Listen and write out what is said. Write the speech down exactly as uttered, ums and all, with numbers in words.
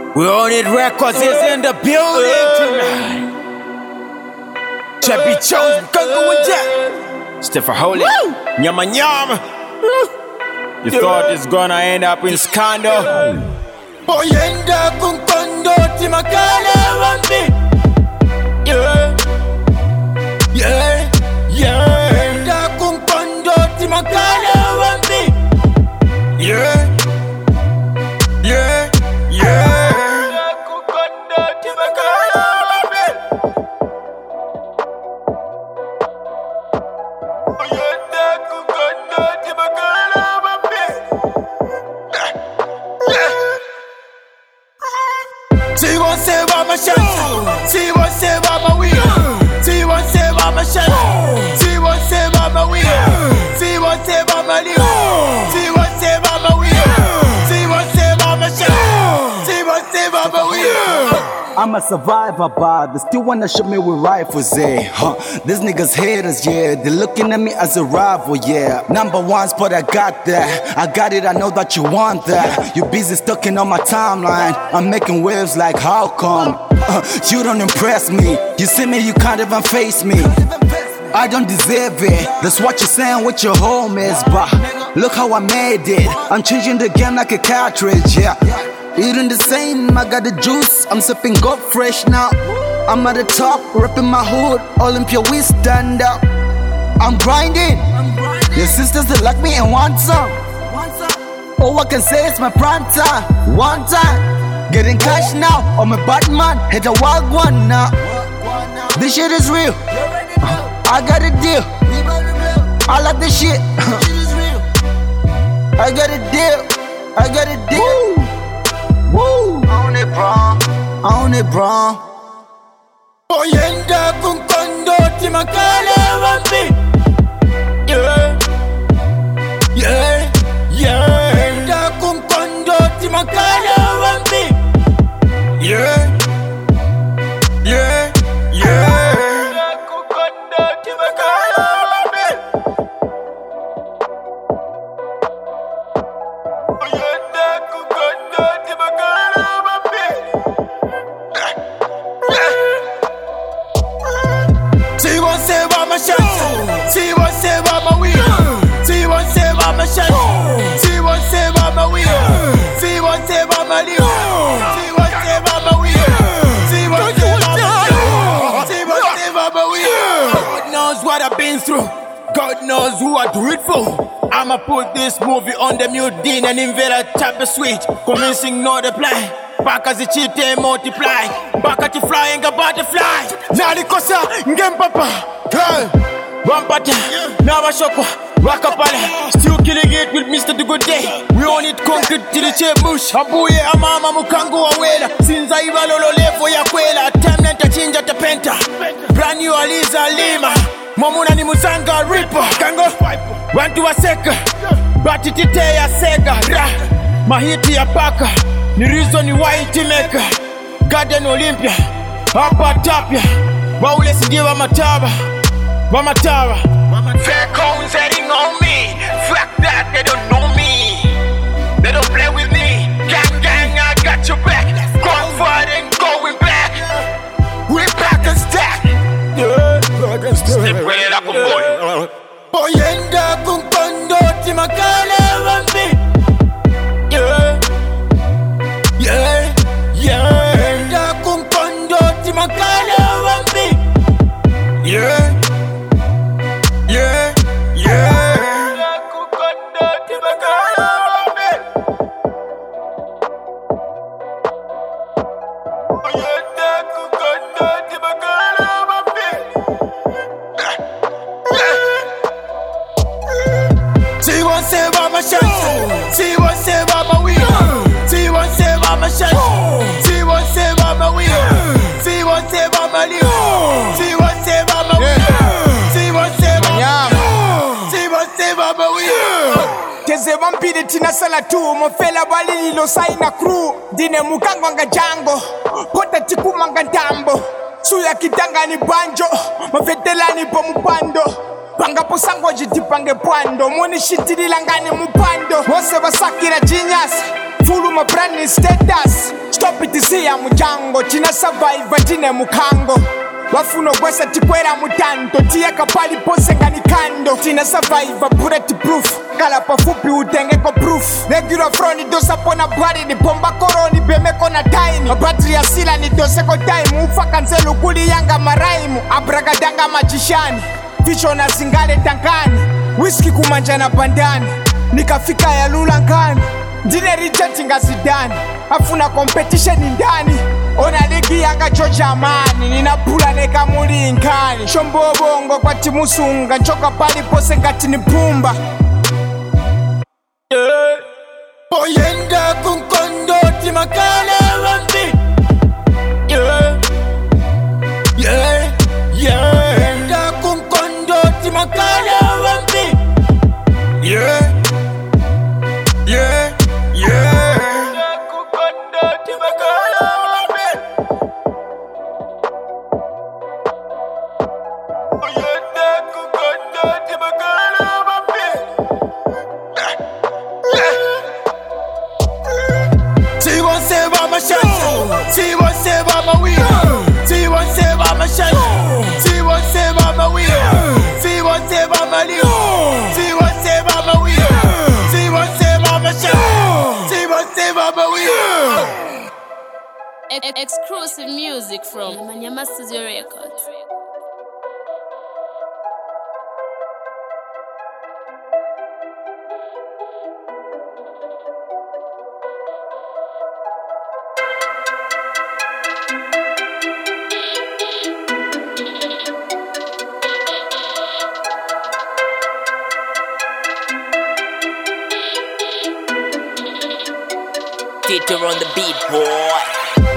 We own it records is in the building tonight. Chevy Jones, Kango and Jack. Stephen Holy, Nyama Nyama. You thought it's gonna end up in scandal? Oyenda kunkondo timakale wambi. Yeah, yeah, yeah. Oyenda kunkondo timakale wambi. Yeah, yeah, yeah. Oyenda kunkondo timakale wambi. Oyenda kunkondo timakale wambi. See one say about my shot. See one say about my wheel. See one say about my shot. See one say about my wheel. See one say about my wheel. See one say about my wheel. See one say about my shot. See one say about my wheel. I'm a survivor, but they still wanna shoot me with rifles, eh? Huh. These niggas haters, yeah. They're looking at me as a rival, yeah. Number one spot, I got that. I got it, I know that you want that. You busy stalking on my timeline. I'm making waves like how come? Uh, you don't impress me. You see me, you can't even face me. I don't deserve it. That's what you're saying with your homies, but look how I made it. I'm changing the game like a cartridge, yeah. Eating the same, I got the juice. I'm sipping gold fresh now. I'm at the top, repping my hood. Olympia, we stand up. I'm grinding. Your sisters, they like me and want some. All I can say is my prime time. One time, getting cash now. I'm a Batman, hit a wild one now. This shit is real. I got a deal. I like this shit. I got a deal. I got a deal. Woo! On it, bro. On it, bro. Oyenda kunkondo timakale wambi. Yeah, yeah, yeah. Oyenda kunkondo timakale wambi. Yeah, yeah, yeah. Oyenda kunkondo timakale wambi. Oyenda kunkondo timakale wambi. See one say about my shot. See one say about my wheel. See one say about my shot. See one say about my wheel. See one say about my wheel. See one say about my wheel. See one say about my wheel. See one say about my wheel. God knows what I've been through. God knows who I do it for. I'ma put this movie on the mute Dean and invade a chapter switch. Convincing no reply. Back as the cheat and multiply. Back at the flying a butterfly. Nali kosa ngem papa. Hey, Wampata, Navashoko, Wakapale. Still killing it with Mister The Good Day. We own it concrete to the chair bush. Abuye amama mukango awela. Sinza iva lolo levo ya kwela. Time nenta chinja tapenta. Brand new Aliza Lima. Mamuna ni Musanga Ripper. Kango, wantu wa seka. Batitite ya sega. Ra, mahiti ya paka. Ni reason ni white maker. Garden Olympia. Hapa tapia. Baule sidiwa mataba. Wamataba. Fair cones heading on me. Fuck that, they don't know me. They don't play with me. Gang, gang, I got your back. Going forward and going back. We back and stack. Yeah, back and stack. Step with it up, boy. Oyenda kunkondo timakale wambi. Yeah, yeah, yeah. Oyenda kunkondo timakale wambi. Yeah, yeah, yeah. Oyenda kunkondo timakale wambi. Oyenda kunkondo timakale wambi. See one say about my shot. See one say about my wheel. See one say about my shot. See one say about my wheel. See one say about my wheel. See one say about my wheel. See one say about my wheel. See one say about my wheel. Keze wampide tina sala tu. Mofela wali lilo saina crew. Dine mukango nga jango. Kota tiku manga dambo. Suya kitanga ni banjo. Mafetela ni pomupando. Panga posango jitipange pwando. Moni shitiri langani mupando. Wose basakira genius. Fulu my brand new status. Stop it, this siya mujango tina survive tine mukango wafuna gwesa tikwera mutanto tiyeka pali pose ngani kando tina survive bulletproof kala pafupi utengeko proof regular front dosa pona bari ni pomba koroni bemeko na time battery ya sila ni doseko time ufa kanselu kuli yanga maraimu abragadanga majishani vicho na zingale tankani whisky kumanja na bandani nikafika ya lula nkani ndine Richard ngazidani afuna competition ndani ona ligi yanga George Amani ninapula neka muli nkani shombo bongo kwa timusunga nchoka pali pose ngati ni pumba yeah. Oyenda kunkondo timakala wambi yeah. Yeah. Yeah. Oyenda kunkondo timakala wambi yeah. Yeah. Yeah. Kunkondo timakala wambi oyenda kunkondo timakala wambi see what say about my shot, see what say about my wheel, see what say about my shot, see what say about my wheel, see what say about my wheel, see what say about my wheel, see what say about my shot, see what say about my wheel. Ex exclusive music from Manyama Studio Records. Theater on the beat, boy.